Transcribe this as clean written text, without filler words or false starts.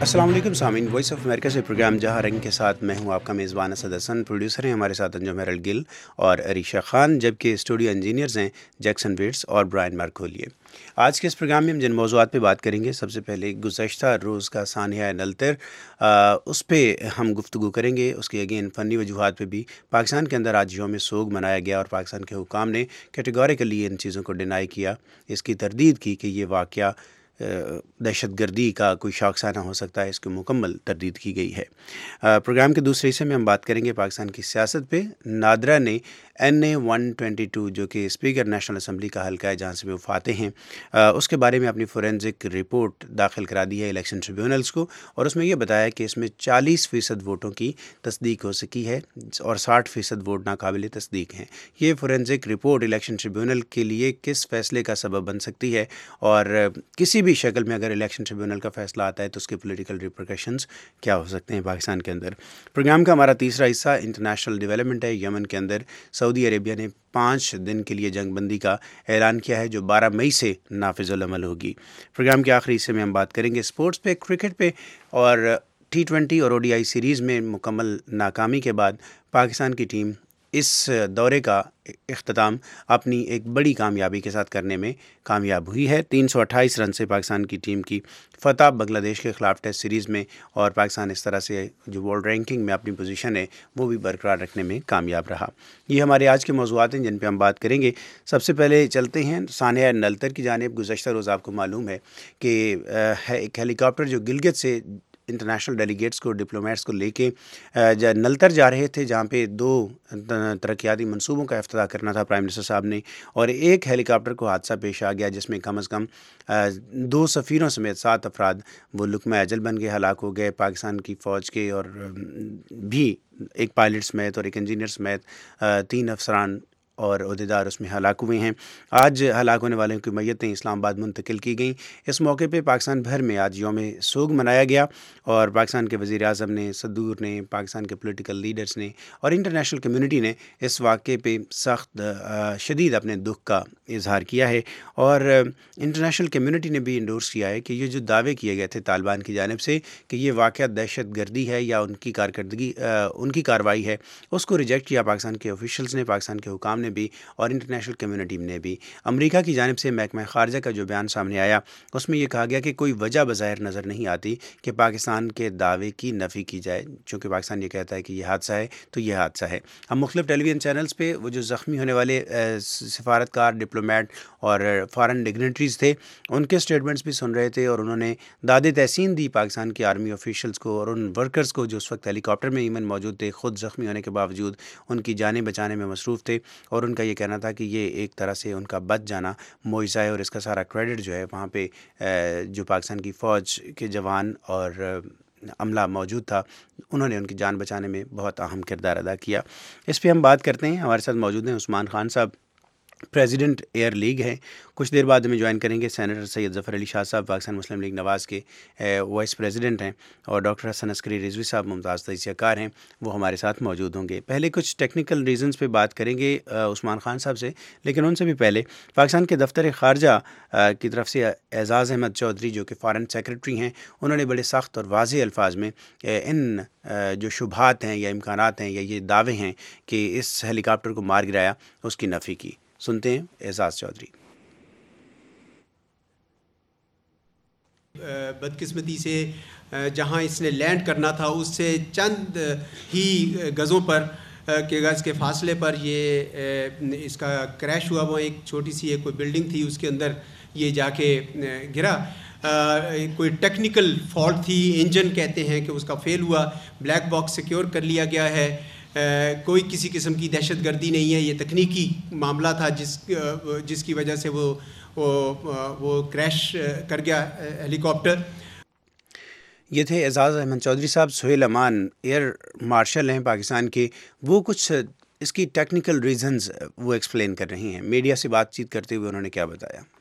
السلام علیکم سامعین، وائس آف امریکہ سے پروگرام جہاں رنگ کے ساتھ میں ہوں آپ کا میزبان اسد حسن۔ پروڈیوسر ہیں ہمارے ساتھ انجم ہیرل گل اور عریشہ خان، جبکہ اسٹوڈیو انجینئرز ہیں جیکسن ویٹس اور برائن مارکولیے۔ آج کے اس پروگرام میں ہم جن موضوعات پہ بات کریں گے، سب سے پہلے گزشتہ روز کا سانحہ نلتر، اس پہ ہم گفتگو کریں گے۔ اس کے اگین فنی وجوہات پہ بھی پاکستان کے اندر آج یوم سوگ منایا گیا اور پاکستان کے حکام نے کیٹیگوریکلی ان چیزوں کو ڈینائی کیا، اس کی تردید کی کہ یہ واقعہ دہشت گردی کا کوئی شاخسانہ ہو سکتا ہے، اس کی مکمل تردید کی گئی ہے۔ پروگرام کے دوسرے حصے میں ہم بات کریں گے پاکستان کی سیاست پہ۔ نادرا نے NA 122 جو کہ اسپیکر نیشنل اسمبلی کا حلقہ ہے جہاں سے وہ فاتح ہیں، اس کے بارے میں اپنی فورینزک رپورٹ داخل کرا دی ہے الیکشن ٹریبیونلز کو، اور اس میں یہ بتایا کہ اس میں 40% ووٹوں کی تصدیق ہو سکی ہے اور 60% ووٹ ناقابل تصدیق ہیں۔ یہ فورینزک رپورٹ الیکشن ٹریبیونل کے لیے کس فیصلے کا سبب بن سکتی ہے، اور کسی بھی شکل میں اگر الیکشن ٹریبیونل کا فیصلہ آتا ہے تو اس کے پولیٹیکل ریپرکشنز کیا ہو سکتے ہیں پاکستان کے اندر۔ پروگرام کا ہمارا تیسرا حصہ انٹرنیشنل ڈیولپمنٹ ہے۔ یمن کے اندر سعودی عربیہ نے 5 دن کے لیے جنگ بندی کا اعلان کیا ہے جو 12 مئی سے نافذ العمل ہوگی۔ پروگرام کے آخری حصے میں ہم بات کریں گے اسپورٹس پہ، کرکٹ پہ، اور T20 اور ODI سیریز میں مکمل ناکامی کے بعد پاکستان کی ٹیم اس دورے کا اختتام اپنی ایک بڑی کامیابی کے ساتھ کرنے میں کامیاب ہوئی ہے۔ 328 رن سے پاکستان کی ٹیم کی فتح بنگلہ دیش کے خلاف ٹیسٹ سیریز میں، اور پاکستان اس طرح سے جو ورلڈ رینکنگ میں اپنی پوزیشن ہے وہ بھی برقرار رکھنے میں کامیاب رہا۔ یہ ہمارے آج کے موضوعات ہیں جن پہ ہم بات کریں گے۔ سب سے پہلے چلتے ہیں سانحہ نلتر کی جانب۔ گزشتہ روز آپ کو معلوم ہے کہ ایک ہیلی کاپٹر جو گلگت سے انٹرنیشنل ڈیلیگیٹس کو، ڈپلومیٹس کو لے کے نلتر جا رہے تھے، جہاں پہ 2 ترقیاتی منصوبوں کا افتتاح کرنا تھا پرائم منسٹر صاحب نے، اور ایک ہیلی کاپٹر کو حادثہ پیش آ گیا جس میں کم از کم 2 سفیروں سمیت 7 افراد وہ لقمہ اجل بن کے ہلاک ہو گئے، پاکستان کی فوج کے، اور بھی ایک پائلٹ سمیت اور ایک انجینئر سمیت 3 افسران اور عہدیدار اس میں ہلاک ہوئے ہیں۔ آج ہلاک ہونے والوں کی میتیں اسلام آباد منتقل کی گئیں۔ اس موقع پہ پاکستان بھر میں آج یوم سوگ منایا گیا، اور پاکستان کے وزیر اعظم نے، صدور نے، پاکستان کے پولیٹیکل لیڈرز نے اور انٹرنیشنل کمیونٹی نے اس واقعے پہ سخت شدید اپنے دکھ کا اظہار کیا ہے، اور انٹرنیشنل کمیونٹی نے بھی انڈورس کیا ہے کہ یہ جو دعوے کیے گئے تھے طالبان کی جانب سے کہ یہ واقعہ دہشت گردی ہے یا ان کی کارکردگی، ان کی کارروائی ہے، اس کو ریجیکٹ کیا پاکستان کے آفیشلز نے، پاکستان کے حکام نے بھی، اور انٹرنیشنل کمیونٹی نے بھی۔ امریکہ کی جانب سے محکمہ خارجہ کا جو بیان سامنے آیا اس میں یہ کہا گیا کہ کوئی وجہ بظاہر نظر نہیں آتی کہ پاکستان کے دعوے کی نفی کی جائے، چونکہ پاکستان یہ کہتا ہے کہ یہ حادثہ ہے تو یہ حادثہ ہے۔ ہم مختلف ٹیلی ویژن چینلز پہ وہ جو زخمی ہونے والے سفارتکار، ڈپلومیٹ اور فارن ڈگنیٹریز تھے ان کے سٹیٹمنٹس بھی سن رہے تھے، اور انہوں نے داد تحسین دی پاکستان کی آرمی آفیشلز کو اور ان ورکرز کو جو اس وقت ہیلی کاپٹر میں ایمن موجود تھے، خود زخمی ہونے کے باوجود ان کی جانیں بچانے میں مصروف تھے، اور ان کا یہ کہنا تھا کہ یہ ایک طرح سے ان کا بچ جانا معجزہ ہے، اور اس کا سارا کریڈٹ جو ہے وہاں پہ جو پاکستان کی فوج کے جوان اور عملہ موجود تھا، انہوں نے ان کی جان بچانے میں بہت اہم کردار ادا کیا۔ اس پہ ہم بات کرتے ہیں۔ ہمارے ساتھ موجود ہیں عثمان خان صاحب، پریزیڈنٹ ایئر لیگ ہیں۔ کچھ دیر بعد ہمیں جوائن کریں گے سینیٹر سید ظفر علی شاہ صاحب، پاکستان مسلم لیگ نواز کے وائس پریزیڈنٹ ہیں، اور ڈاکٹر حسن عسکری رضوی صاحب ممتاز تجزیہ کار ہیں، وہ ہمارے ساتھ موجود ہوں گے۔ پہلے کچھ ٹیکنیکل ریزنز پہ بات کریں گے عثمان خان صاحب سے، لیکن ان سے بھی پہلے پاکستان کے دفتر خارجہ کی طرف سے اعزاز احمد چودھری جو کہ فارن سیکرٹری ہیں، انہوں نے بڑے سخت اور واضح الفاظ میں ان جو شبہات ہیں یا امکانات ہیں یا یہ دعوے ہیں کہ اس ہیلی کاپٹر کو مار گرایا، اس کی نفی کی۔ سنتے ہیں اعزاز چودھری۔ بدقسمتی سے جہاں اس نے لینڈ کرنا تھا اس سے چند ہی گزوں پر گز کے فاصلے پر یہ اس کا کریش ہوا۔ وہ ایک چھوٹی سی ایک کوئی بلڈنگ تھی، اس کے اندر یہ جا کے گرا۔ کوئی ٹیکنیکل فالٹ تھی، انجن کہتے ہیں کہ اس کا فیل ہوا، بلیک باکس سیکیور کر لیا گیا ہے۔ کوئی کسی قسم کی دہشت گردی نہیں ہے، یہ تکنیکی معاملہ تھا جس کی وجہ سے وہ کریش کر گیا ہیلی کاپٹر۔ یہ تھے اعزاز احمد چودھری صاحب، سہیل امان ایئر مارشل ہیں پاکستان کے، وہ کچھ اس کی ٹیکنیکل ریزنز وہ ایکسپلین کر رہی ہیں۔ میڈیا سے بات چیت کرتے ہوئے انہوں نے کیا بتایا؟